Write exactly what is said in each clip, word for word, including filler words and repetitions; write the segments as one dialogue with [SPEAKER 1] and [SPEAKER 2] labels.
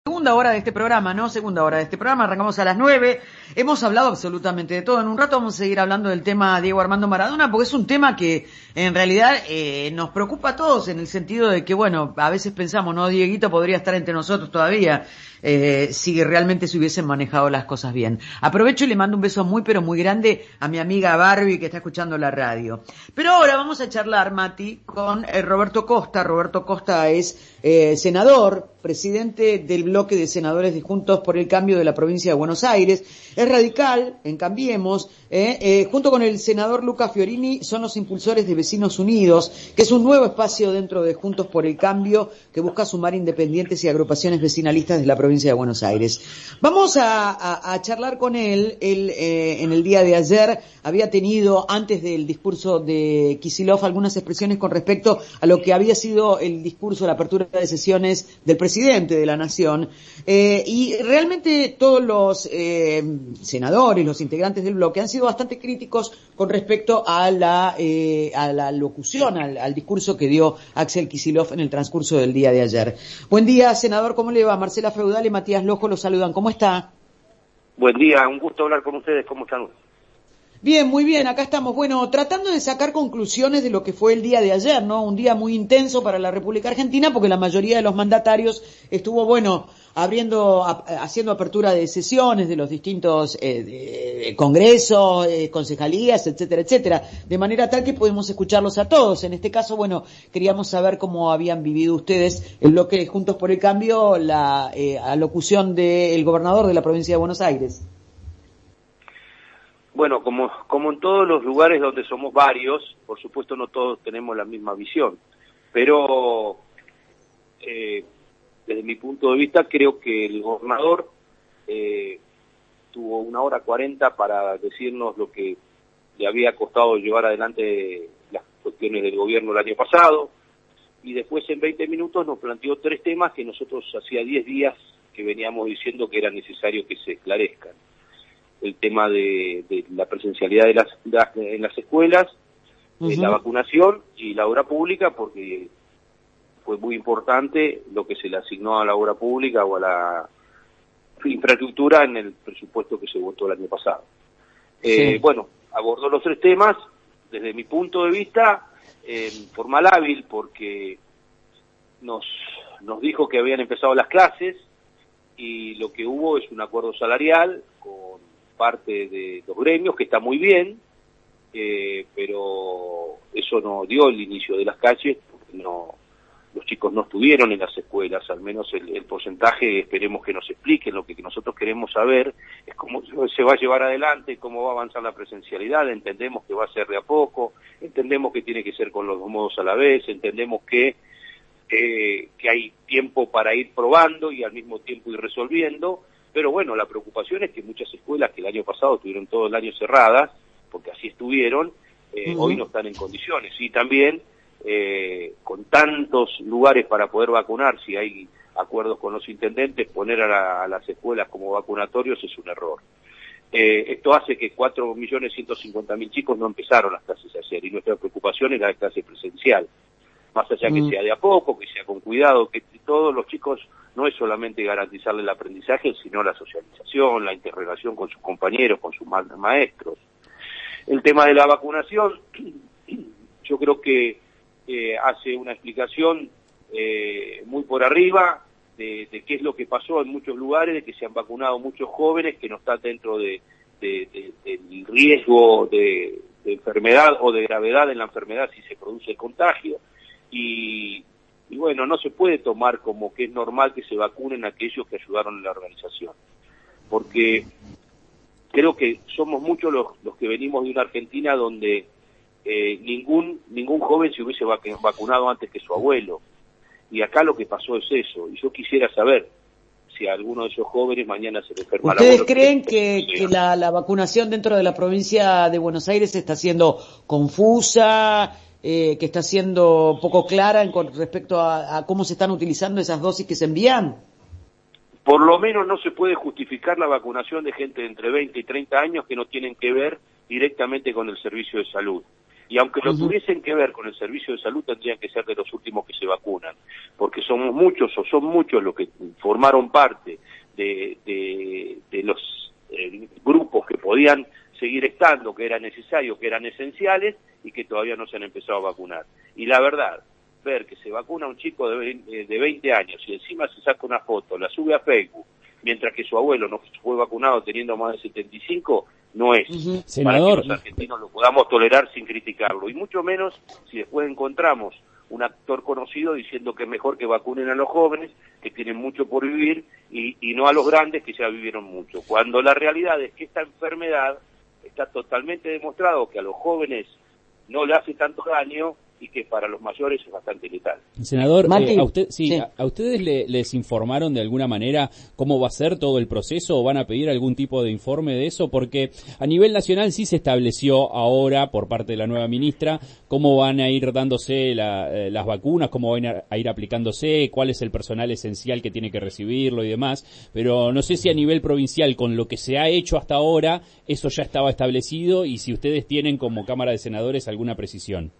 [SPEAKER 1] Segunda hora de este programa, ¿no? Segunda hora de este programa, arrancamos a las nueve. Hemos hablado absolutamente de todo. En un rato vamos a seguir hablando del tema Diego Armando Maradona, porque es un tema que en realidad eh, nos preocupa a todos, en el sentido de que, bueno, a veces pensamos, ¿no? Dieguito podría estar entre nosotros todavía, eh, si realmente se hubiesen manejado las cosas bien. Aprovecho y le mando un beso muy, pero muy grande a mi amiga Barbie, que está escuchando la radio. Pero ahora vamos a charlar, Mati, con eh, Roberto Costa. Roberto Costa es eh, senador, presidente del bloque de senadores de Juntos por el Cambio de la provincia de Buenos Aires. Es radical en Cambiemos, eh, eh, junto con el senador Lucas Fiorini son los impulsores de Vecinos Unidos, que es un nuevo espacio dentro de Juntos por el Cambio que busca sumar independientes y agrupaciones vecinalistas de la provincia de Buenos Aires. Vamos a, a, a charlar con él. Él eh, en el día de ayer había tenido, antes del discurso de Kicillof, algunas expresiones con respecto a lo que había sido el discurso, la apertura de sesiones del presidente de la Nación, eh, y realmente todos los eh, senadores, los integrantes del bloque han sido bastante críticos con respecto a la eh, a la locución, al, al discurso que dio Axel Kicillof en el transcurso del día de ayer. Buen día, senador, ¿cómo le va? Marcela Feudal y Matías Lojo los saludan. ¿Cómo está?
[SPEAKER 2] Buen día, un gusto hablar con ustedes. ¿Cómo están?
[SPEAKER 1] Bien, muy bien, acá estamos. Bueno, tratando de sacar conclusiones de lo que fue el día de ayer, ¿no? Un día muy intenso para la República Argentina, porque la mayoría de los mandatarios estuvo, bueno, abriendo, a, haciendo apertura de sesiones de los distintos eh, de congresos, eh, concejalías, etcétera, etcétera, de manera tal que podemos escucharlos a todos. En este caso, bueno, queríamos saber cómo habían vivido ustedes el bloque de Juntos por el Cambio, la eh, alocución del gobernador de la provincia de Buenos Aires.
[SPEAKER 2] Bueno, como, como en todos los lugares donde somos varios, por supuesto no todos tenemos la misma visión, pero eh, desde mi punto de vista creo que el gobernador eh, tuvo una hora cuarenta para decirnos lo que le había costado llevar adelante las cuestiones del gobierno el año pasado, y después en veinte minutos nos planteó tres temas que nosotros hacía diez días que veníamos diciendo que era necesario que se esclarezcan. El tema de, de la presencialidad de las, las en las escuelas, uh-huh. eh, la vacunación y la obra pública, porque fue muy importante lo que se le asignó a la obra pública o a la infraestructura en el presupuesto que se votó el año pasado. Eh, sí. Bueno, abordó los tres temas, desde mi punto de vista, en forma hábil, porque nos, nos dijo que habían empezado las clases y lo que hubo es un acuerdo salarial con parte de los gremios, que está muy bien, eh, pero eso no dio el inicio de las calles, porque no, los chicos no estuvieron en las escuelas, al menos el, el porcentaje, esperemos que nos expliquen. Lo que nosotros queremos saber es cómo se va a llevar adelante, cómo va a avanzar la presencialidad. Entendemos que va a ser de a poco, entendemos que tiene que ser con los dos modos a la vez, entendemos que, eh, que hay tiempo para ir probando y al mismo tiempo ir resolviendo. Pero bueno, la preocupación es que muchas escuelas que el año pasado estuvieron todo el año cerradas, porque así estuvieron, eh, uh-huh. hoy no están en condiciones. Y también, eh, con tantos lugares para poder vacunar, si hay acuerdos con los intendentes, poner a, la, a las escuelas como vacunatorios es un error. Eh, esto hace que cuatro millones ciento cincuenta mil chicos no empezaron las clases ayer, y nuestra preocupación es la clase presencial. Más allá que sea de a poco, que sea con cuidado, que todos los chicos no es solamente garantizarle el aprendizaje, sino la socialización, la interrelación con sus compañeros, con sus ma- maestros. El tema de la vacunación, yo creo que eh, hace una explicación eh, muy por arriba de, de qué es lo que pasó en muchos lugares, de que se han vacunado muchos jóvenes que no están dentro de, de, de, del riesgo de, de enfermedad o de gravedad en la enfermedad si se produce el contagio. Y, y bueno, no se puede tomar como que es normal que se vacunen aquellos que ayudaron en la organización, porque creo que somos muchos los, los que venimos de una Argentina donde eh, ningún ningún joven se hubiese vacunado antes que su abuelo, y acá lo que pasó es eso, y yo quisiera saber si a alguno de esos jóvenes mañana se le enferma.
[SPEAKER 1] ¿Ustedes creen que, que la, la vacunación dentro de la provincia de Buenos Aires está siendo confusa, eh, que está siendo poco clara en, con respecto a, a cómo se están utilizando esas dosis que se envían?
[SPEAKER 2] Por lo menos no se puede justificar la vacunación de gente de entre veinte y treinta años que no tienen que ver directamente con el servicio de salud. Y aunque lo tuviesen que ver con el servicio de salud, tendrían que ser de los últimos que se vacunan, porque somos muchos o son muchos los que formaron parte de, de, de los eh, grupos que podían seguir estando, que eran necesarios, que eran esenciales y que todavía no se han empezado a vacunar. Y la verdad, ver que se vacuna un chico de veinte años y encima se saca una foto, la sube a Facebook, mientras que su abuelo no fue vacunado teniendo más de setenta y cinco, no es
[SPEAKER 3] uh-huh.
[SPEAKER 2] para
[SPEAKER 3] Senador,
[SPEAKER 2] que los argentinos lo podamos tolerar sin criticarlo, y mucho menos si después encontramos un actor conocido diciendo que es mejor que vacunen a los jóvenes, que tienen mucho por vivir, y, y no a los grandes que ya vivieron mucho, cuando la realidad es que esta enfermedad está totalmente demostrado que a los jóvenes no le hace tanto daño y que para los mayores es bastante letal.
[SPEAKER 3] Senador,
[SPEAKER 1] Mati,
[SPEAKER 3] eh, a, usted, sí,
[SPEAKER 1] sí.
[SPEAKER 3] a, a ustedes le, les informaron de alguna manera cómo va a ser todo el proceso o van a pedir algún tipo de informe de eso, porque a nivel nacional sí se estableció ahora por parte de la nueva ministra cómo van a ir dándose la, eh, las vacunas, cómo van a, a ir aplicándose, cuál es el personal esencial que tiene que recibirlo y demás, pero no sé si a nivel provincial con lo que se ha hecho hasta ahora eso ya estaba establecido y si ustedes tienen como Cámara de Senadores alguna precisión.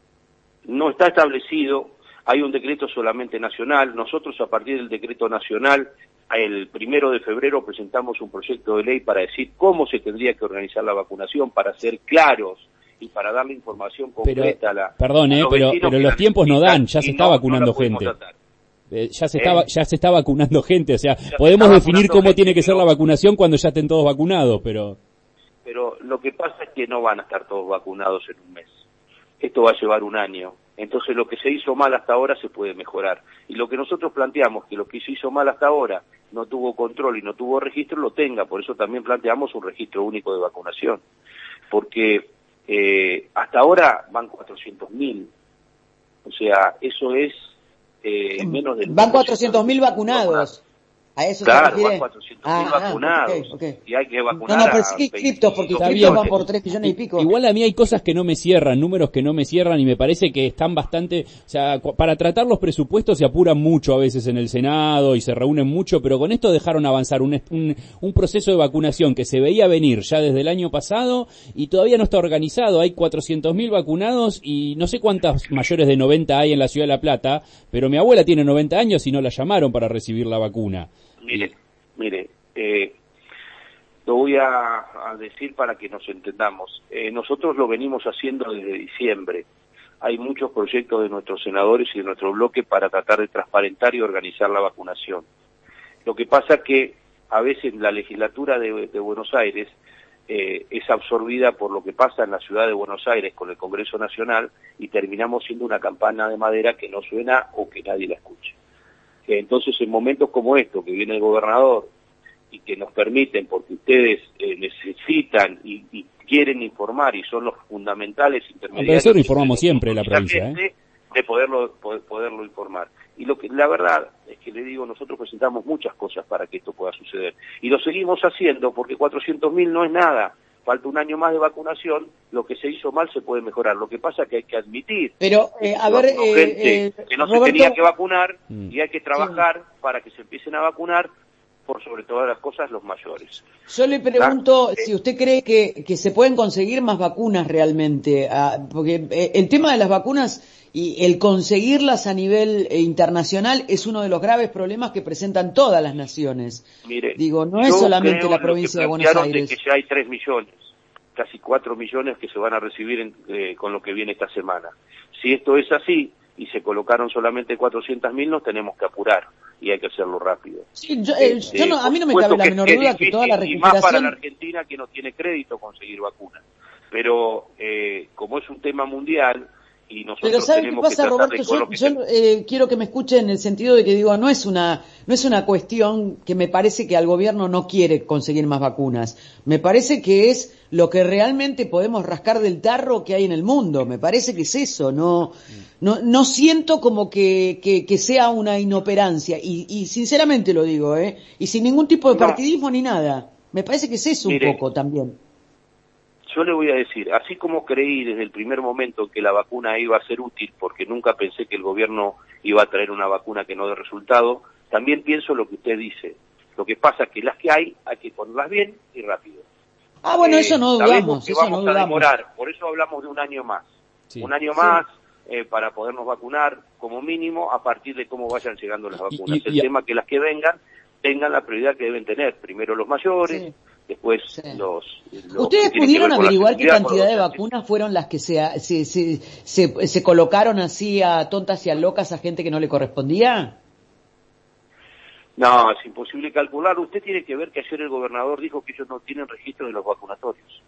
[SPEAKER 2] No está establecido, hay un decreto solamente nacional. Nosotros a partir del decreto nacional, el primero de febrero presentamos un proyecto de ley para decir cómo se tendría que organizar la vacunación, para ser claros y para darle información concreta
[SPEAKER 3] pero,
[SPEAKER 2] a la
[SPEAKER 3] Perdón, eh,
[SPEAKER 2] a los
[SPEAKER 3] pero,
[SPEAKER 2] vecinos
[SPEAKER 3] pero
[SPEAKER 2] que
[SPEAKER 3] los
[SPEAKER 2] la
[SPEAKER 3] tiempos no dan, ya se está
[SPEAKER 2] no,
[SPEAKER 3] vacunando
[SPEAKER 2] no
[SPEAKER 3] gente. Eh, ya se
[SPEAKER 2] ¿Eh?
[SPEAKER 3] está ya se está vacunando gente, o sea,
[SPEAKER 2] Ya
[SPEAKER 3] podemos definir cómo
[SPEAKER 2] gente,
[SPEAKER 3] tiene que ser
[SPEAKER 2] pero,
[SPEAKER 3] la vacunación cuando ya estén todos vacunados, pero
[SPEAKER 2] pero lo que pasa es que no van a estar todos vacunados en un mes. Esto va a llevar un año. Entonces lo que se hizo mal hasta ahora se puede mejorar. Y lo que nosotros planteamos, que lo que se hizo mal hasta ahora no tuvo control y no tuvo registro, lo tenga. Por eso también planteamos un registro único de vacunación. Porque eh, hasta ahora van cuatrocientos mil. O sea, eso es eh, menos del...
[SPEAKER 1] Van cuatrocientos mil vacunados. ¿A eso
[SPEAKER 2] claro,
[SPEAKER 1] se refiere?
[SPEAKER 2] van cuatrocientos mil ah, vacunados.
[SPEAKER 1] Ah, okay, okay.
[SPEAKER 2] Y hay que vacunar
[SPEAKER 1] no, no, pero
[SPEAKER 2] a
[SPEAKER 1] sí inscriptos, porque inscriptos van por tres millones y pico.
[SPEAKER 3] Igual a mí hay cosas que no me cierran, números que no me cierran y me parece que están bastante, o sea, para tratar los presupuestos se apuran mucho a veces en el Senado y se reúnen mucho, pero con esto dejaron avanzar un, un, un proceso de vacunación que se veía venir ya desde el año pasado y todavía no está organizado. Hay cuatrocientos mil vacunados y no sé cuántas mayores de noventa hay en la Ciudad de La Plata, pero mi abuela tiene noventa años y no la llamaron para recibir la vacuna.
[SPEAKER 2] Mire, mire, eh, lo voy a, a decir para que nos entendamos. Eh, nosotros lo venimos haciendo desde diciembre. Hay muchos proyectos de nuestros senadores y de nuestro bloque para tratar de transparentar y organizar la vacunación. Lo que pasa que a veces la legislatura de, de Buenos Aires eh, es absorbida por lo que pasa en la ciudad de Buenos Aires con el Congreso Nacional y terminamos siendo una campana de madera que no suena o que nadie la escucha. Entonces, en momentos como estos, que viene el gobernador y que nos permiten, porque ustedes eh, necesitan y, y quieren informar y son los fundamentales intermediarios.
[SPEAKER 3] Pero eso lo informamos siempre en la provincia, ¿eh?
[SPEAKER 2] De poderlo, poder, poderlo informar. Y lo que la verdad es que le digo, nosotros presentamos muchas cosas para que esto pueda suceder. Y lo seguimos haciendo porque cuatrocientos mil no es nada. Falta un año más de vacunación, lo que se hizo mal se puede mejorar. Lo que pasa es que hay que admitir
[SPEAKER 1] Pero, eh, a ver,
[SPEAKER 2] no, gente
[SPEAKER 1] eh,
[SPEAKER 2] que no
[SPEAKER 1] Roberto,
[SPEAKER 2] se tenía que vacunar
[SPEAKER 3] mm.
[SPEAKER 2] y hay que trabajar sí. para que se empiecen a vacunar por sobre todas las cosas los mayores.
[SPEAKER 1] Yo le pregunto ¿Ah? si usted cree que, que se pueden conseguir más vacunas realmente, ah, porque eh, el tema de las vacunas y el conseguirlas a nivel eh, internacional es uno de los graves problemas que presentan todas las naciones.
[SPEAKER 2] Mire,
[SPEAKER 1] digo, no es solamente la provincia de Buenos Aires.
[SPEAKER 2] De que ya hay tres millones, casi cuatro millones que se van a recibir en, eh, con lo que viene esta semana. Si esto es así y se colocaron solamente cuatrocientos mil, nos tenemos que apurar y hay que hacerlo rápido.
[SPEAKER 1] Sí, yo, eh, yo no, a mí no me cabe la menor
[SPEAKER 2] que
[SPEAKER 1] duda
[SPEAKER 2] difícil,
[SPEAKER 1] que toda la recuperación...
[SPEAKER 2] Y más para la Argentina que no tiene crédito conseguir vacunas. Pero eh, como es un tema mundial... Y nosotros
[SPEAKER 1] Pero ¿sabe qué pasa, Roberto? Yo, yo eh, quiero que me escuche en el sentido de que digo, no es una no es una cuestión que me parece que al gobierno no quiere conseguir más vacunas. Me parece que es lo que realmente podemos rascar del tarro que hay en el mundo. Me parece que es eso. No no no siento como que que, que sea una inoperancia. Y, y sinceramente lo digo, ¿eh? Y sin ningún tipo de partidismo no. ni nada. Me parece que es eso un
[SPEAKER 2] Mire,
[SPEAKER 1] poco también.
[SPEAKER 2] Yo le voy a decir, así como creí desde el primer momento que la vacuna iba a ser útil, porque nunca pensé que el gobierno iba a traer una vacuna que no dé resultado, también pienso lo que usted dice. Lo que pasa es que las que hay, hay que ponerlas bien y rápido.
[SPEAKER 1] Ah, bueno,
[SPEAKER 2] eh,
[SPEAKER 1] eso no dudamos.
[SPEAKER 2] Sabemos que
[SPEAKER 1] eso
[SPEAKER 2] vamos
[SPEAKER 1] no
[SPEAKER 2] a
[SPEAKER 1] dudamos.
[SPEAKER 2] demorar, por eso hablamos de un año más. sí. un año más sí. eh, para podernos vacunar como mínimo a partir de cómo vayan llegando las vacunas. Y, y, El y, tema que las que vengan tengan la prioridad que deben tener, primero los mayores, sí. después sí. los, los...
[SPEAKER 1] ¿Ustedes pudieron averiguar qué cantidad de vacunas fueron las que se, se, se, se, se colocaron así a tontas y a locas a gente que no le correspondía?
[SPEAKER 2] No, es imposible calcular. Usted tiene que ver que ayer el gobernador dijo que ellos no tienen registro de los vacunatorios.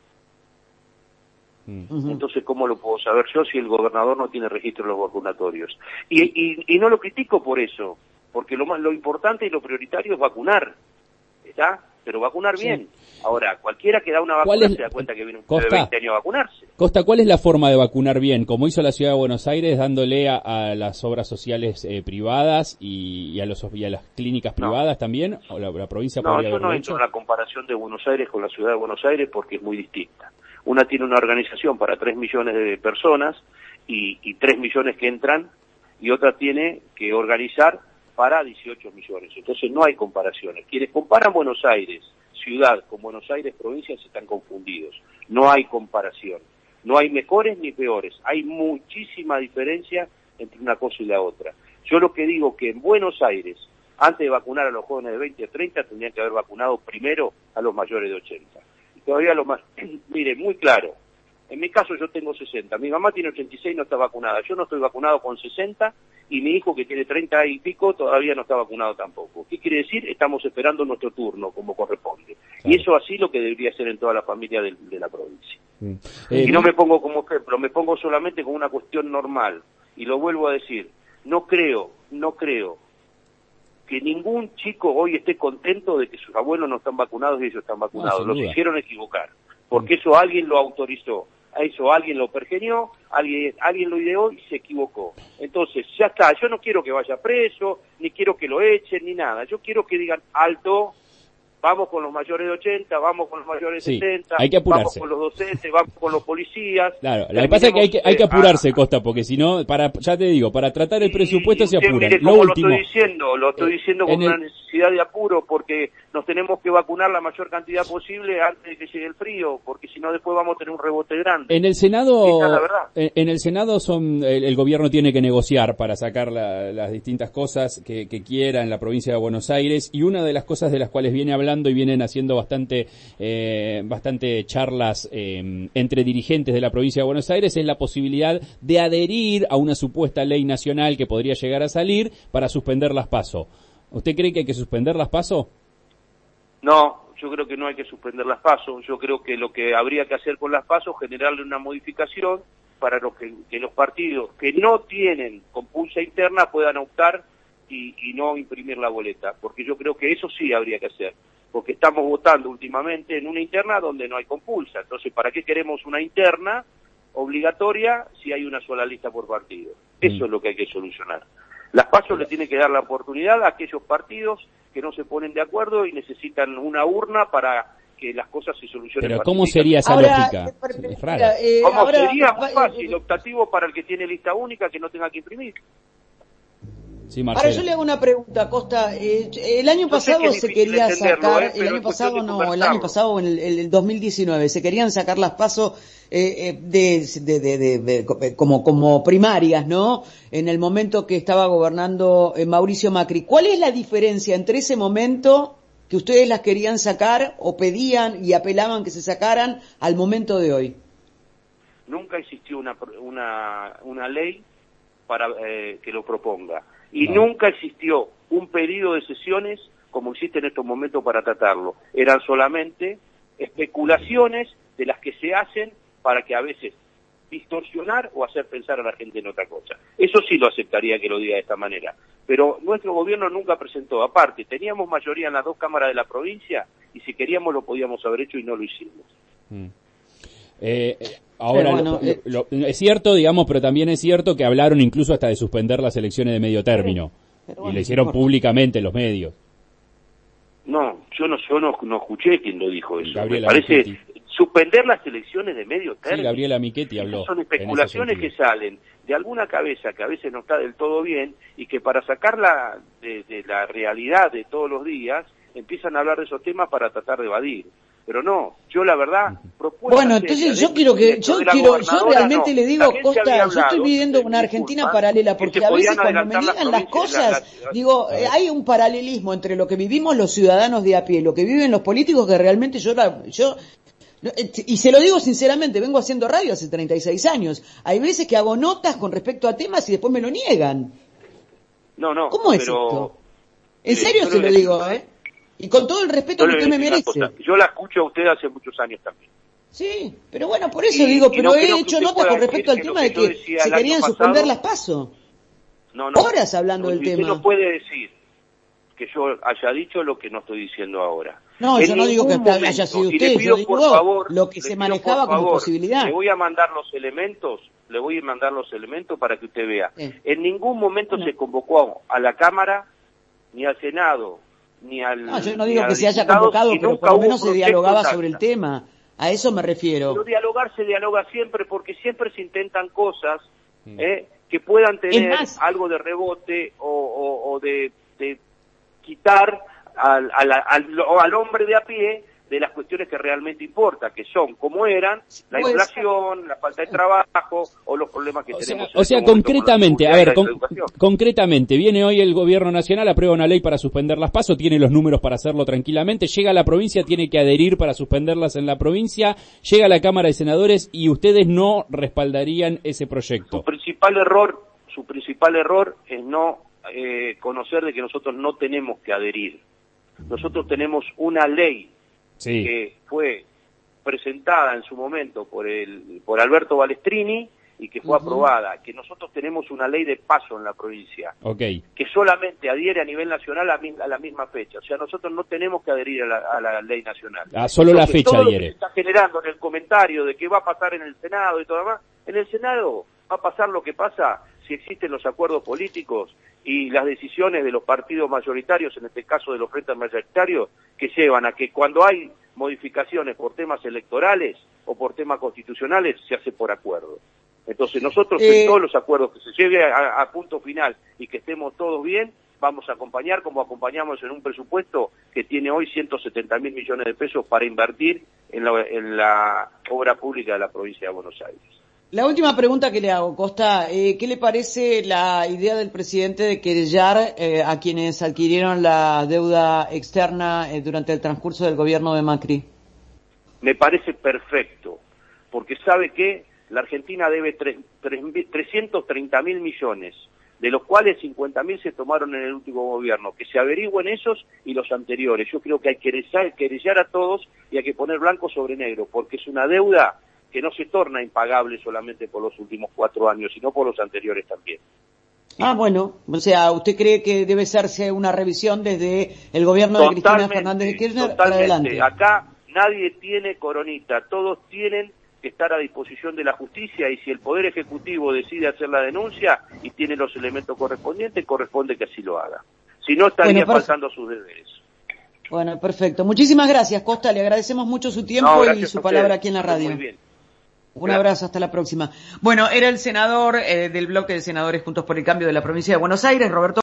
[SPEAKER 2] Uh-huh. Entonces, ¿cómo lo puedo saber yo si el gobernador no tiene registro de los vacunatorios? Y, y, y no lo critico por eso, porque lo más, lo importante y lo prioritario es vacunar, ¿está? Pero vacunar sí. bien. Ahora, cualquiera que da una vacuna es, se da cuenta que viene un Costa, de veinte años a vacunarse.
[SPEAKER 3] Costa, ¿cuál es la forma de vacunar bien? Como hizo la Ciudad de Buenos Aires, dándole a, a las obras sociales eh, privadas y, y, a los, y a las clínicas privadas no. también, o la, la provincia
[SPEAKER 2] no,
[SPEAKER 3] podría
[SPEAKER 2] yo no entro en la comparación de Buenos Aires con la Ciudad de Buenos Aires porque es muy distinta. Una tiene una organización para tres millones de personas y, y tres millones que entran, y otra tiene que organizar para dieciocho millones. Entonces no hay comparaciones. Quienes comparan Buenos Aires ciudad con Buenos Aires provincias están confundidos. No hay comparación. No hay mejores ni peores. Hay muchísima diferencia entre una cosa y la otra. Yo lo que digo que en Buenos Aires, antes de vacunar a los jóvenes de veinte a treinta, tendrían que haber vacunado primero a los mayores de ochenta. Y todavía lo más, mire, muy claro. En mi caso yo tengo sesenta, mi mamá tiene ochenta y seis y no está vacunada. Yo no estoy vacunado con sesenta y mi hijo que tiene treinta y pico todavía no está vacunado tampoco. ¿Qué quiere decir? Estamos esperando nuestro turno como corresponde. Claro. Y eso así lo que debería ser en toda la familia de, de la provincia. Mm. Eh, y no me pongo como ejemplo, me pongo solamente como una cuestión normal. Y lo vuelvo a decir, no creo, no creo que ningún chico hoy esté contento de que sus abuelos no están vacunados y ellos están vacunados. No, los hicieron equivocar, porque eso alguien lo autorizó. A eso alguien lo pergenió, alguien alguien lo ideó y se equivocó. Entonces, ya está, yo no quiero que vaya preso, ni quiero que lo echen, ni nada. Yo quiero que digan, alto, vamos con los mayores de ochenta, vamos con los mayores de
[SPEAKER 3] sí,
[SPEAKER 2] setenta,
[SPEAKER 3] hay que apurarse.
[SPEAKER 2] Vamos con los docentes, vamos con los policías.
[SPEAKER 3] Claro, lo que pasa es que hay que, hay que apurarse, a, Costa, porque si no, para, ya te digo, para tratar el presupuesto se apuran.
[SPEAKER 2] Mire
[SPEAKER 3] lo
[SPEAKER 2] cómo
[SPEAKER 3] último,
[SPEAKER 2] lo estoy diciendo, lo estoy diciendo con el, una necesidad de apuro, porque nos tenemos que vacunar la mayor cantidad posible antes de que llegue el frío, porque si no después vamos a tener un rebote grande.
[SPEAKER 3] En el Senado, en, en el Senado son, el, el gobierno tiene que negociar para sacar la, las distintas cosas que, que quiera en la provincia de Buenos Aires, y una de las cosas de las cuales viene hablando y vienen haciendo bastante eh, bastante charlas eh, entre dirigentes de la provincia de Buenos Aires es la posibilidad de adherir a una supuesta ley nacional que podría llegar a salir para suspender las PASO. ¿Usted cree que hay que suspender las PASO?
[SPEAKER 2] No, yo creo que no hay que suspender las PASO. Yo creo que lo que habría que hacer con las PASO es generarle una modificación para los que, que los partidos que no tienen compulsa interna puedan optar y, y no imprimir la boleta, porque yo creo que eso sí habría que hacer, porque estamos votando últimamente en una interna donde no hay compulsa. Entonces, ¿para qué queremos una interna obligatoria si hay una sola lista por partido? Eso mm. es lo que hay que solucionar. Las PASO le tienen que dar la oportunidad a aquellos partidos que no se ponen de acuerdo y necesitan una urna para que las cosas se solucionen.
[SPEAKER 3] Pero ¿cómo sería esa
[SPEAKER 1] ahora,
[SPEAKER 3] lógica?
[SPEAKER 1] Eh,
[SPEAKER 3] es rara.
[SPEAKER 1] Eh,
[SPEAKER 2] ¿Cómo
[SPEAKER 1] ahora,
[SPEAKER 2] sería? Muy fácil, optativo para el que tiene lista única que no tenga que imprimir.
[SPEAKER 3] Sí,
[SPEAKER 1] ahora yo le hago una pregunta, Costa. Eh, el año pasado se quería sacar, eh, el año pasado no, el año pasado en el, el dos mil diecinueve se querían sacar las PASO eh, de, de, de, de, de como como primarias, ¿no? En el momento que estaba gobernando eh, Mauricio Macri. ¿Cuál es la diferencia entre ese momento que ustedes las querían sacar o pedían y apelaban que se sacaran al momento de hoy?
[SPEAKER 2] Nunca existió una una una ley para eh, que lo proponga. Y no. nunca existió un pedido de sesiones como existe en estos momentos para tratarlo. Eran solamente especulaciones de las que se hacen para que a veces distorsionar o hacer pensar a la gente en otra cosa. Eso sí lo aceptaría que lo diga de esta manera. Pero nuestro gobierno nunca presentó. Aparte, teníamos mayoría en las dos cámaras de la provincia y si queríamos lo podíamos haber hecho y no lo hicimos.
[SPEAKER 3] Mm. Eh, ahora,
[SPEAKER 1] bueno,
[SPEAKER 3] lo, lo, lo, es cierto, digamos, pero también es cierto que hablaron incluso hasta de suspender las elecciones de medio término. Bueno, y lo hicieron no. públicamente los medios.
[SPEAKER 2] No, yo no yo no, no escuché quien lo dijo eso.
[SPEAKER 3] Gabriela
[SPEAKER 2] Me parece
[SPEAKER 3] Michetti.
[SPEAKER 2] Suspender las elecciones de medio término.
[SPEAKER 3] Sí, Gabriela Michetti habló.
[SPEAKER 2] Esas son especulaciones que salen de alguna cabeza que a veces no está del todo bien y que para sacarla de, de la realidad de todos los días empiezan a hablar de esos temas para tratar de evadir. Pero no, yo la verdad propuesto.
[SPEAKER 1] Bueno, entonces yo quiero que, yo quiero, yo realmente no. le digo, Costa, yo estoy viviendo una Argentina paralela, porque a veces cuando me digan las cosas, la, la, digo, eh, hay un paralelismo entre lo que vivimos los ciudadanos de a pie, lo que viven los políticos, que realmente yo, la, yo, y se lo digo sinceramente, vengo haciendo radio hace treinta y seis años, hay veces que hago notas con respecto a temas y después me lo niegan.
[SPEAKER 2] No, no,
[SPEAKER 1] ¿cómo es
[SPEAKER 2] pero,
[SPEAKER 1] esto? En serio se lo digo, ¿eh? Y con todo el respeto que usted me merece.
[SPEAKER 2] Yo la escucho a usted hace muchos años también.
[SPEAKER 1] Sí, pero bueno, por eso y, digo, pero no he hecho notas con respecto al tema de que se querían pasado, suspender las PASO.
[SPEAKER 2] No, no,
[SPEAKER 1] horas hablando
[SPEAKER 2] no,
[SPEAKER 1] del
[SPEAKER 2] usted
[SPEAKER 1] tema.
[SPEAKER 2] No puede decir que yo haya dicho lo que no estoy diciendo ahora.
[SPEAKER 1] No, en yo no digo que momento, haya sido usted, yo digo
[SPEAKER 2] favor,
[SPEAKER 1] lo que se manejaba
[SPEAKER 2] favor,
[SPEAKER 1] como posibilidad.
[SPEAKER 2] Le voy a mandar los elementos, le voy a mandar los elementos para que usted vea. Sí. En ningún momento no. se convocó a la Cámara, ni al Senado, ni al...
[SPEAKER 1] No, yo no digo que se haya convocado, pero por lo menos se dialogaba sobre el tema. A eso me refiero.
[SPEAKER 2] Pero dialogar se dialoga siempre, porque siempre se intentan cosas eh, que puedan tener más, algo de rebote o, o, o de, de quitar al, al, al, al hombre de a pie de las cuestiones que realmente importan, que son como eran la pues, inflación, la falta de trabajo o los problemas que
[SPEAKER 3] o
[SPEAKER 2] tenemos.
[SPEAKER 3] Sea, o sea, concretamente, a ver, con, concretamente, viene hoy el gobierno nacional, aprueba una ley para suspender las PASO, tiene los números para hacerlo tranquilamente, llega a la provincia, tiene que adherir para suspenderlas en la provincia, llega a la Cámara de Senadores y ustedes no respaldarían ese proyecto.
[SPEAKER 2] Su principal error, su principal error es no eh, conocer de que nosotros no tenemos que adherir. Nosotros tenemos una ley sí. que fue presentada en su momento por el por Alberto Balestrini y que fue uh-huh. aprobada, que nosotros tenemos una ley de paso en la provincia,
[SPEAKER 3] okay.
[SPEAKER 2] que solamente adhiere a nivel nacional a, a la misma fecha. O sea, nosotros no tenemos que adherir a la, a la ley nacional.
[SPEAKER 3] Ah, solo Entonces, la fecha
[SPEAKER 2] todo
[SPEAKER 3] adhiere.
[SPEAKER 2] Lo que se está generando en el comentario de qué va a pasar en el Senado y todo lo demás, en el Senado va a pasar lo que pasa si existen los acuerdos políticos y las decisiones de los partidos mayoritarios, en este caso de los frentes mayoritarios, que llevan a que cuando hay modificaciones por temas electorales o por temas constitucionales, se hace por acuerdo. Entonces nosotros eh... en todos los acuerdos que se lleve a, a punto final y que estemos todos bien, vamos a acompañar como acompañamos en un presupuesto que tiene hoy ciento setenta mil millones de pesos para invertir en la, en la obra pública de la provincia de Buenos Aires.
[SPEAKER 1] La última pregunta que le hago, Costa, eh, ¿qué le parece la idea del presidente de querellar eh, a quienes adquirieron la deuda externa eh, durante el transcurso del gobierno de Macri?
[SPEAKER 2] Me parece perfecto, porque sabe que la Argentina debe trescientos treinta mil millones, de los cuales cincuenta mil se tomaron en el último gobierno, que se averigüen esos y los anteriores. Yo creo que hay que querellar, querellar a todos y hay que poner blanco sobre negro, porque es una deuda que no se torna impagable solamente por los últimos cuatro años, sino por los anteriores también.
[SPEAKER 1] Ah, bueno, o sea, ¿usted cree que debe hacerse una revisión desde el gobierno de Cristina Fernández de Kirchner para adelante?
[SPEAKER 2] Acá nadie tiene coronita, todos tienen que estar a disposición de la justicia y si el Poder Ejecutivo decide hacer la denuncia y tiene los elementos correspondientes, corresponde que así lo haga. Si no, estaría bueno, faltando sus deberes.
[SPEAKER 1] Bueno, perfecto. Muchísimas gracias, Costa. Le agradecemos mucho su tiempo no, y su palabra aquí en la radio. Muy bien. Un Gracias. Abrazo, hasta la próxima. Bueno, era el senador eh, del bloque de senadores Juntos por el Cambio de la provincia de Buenos Aires, Roberto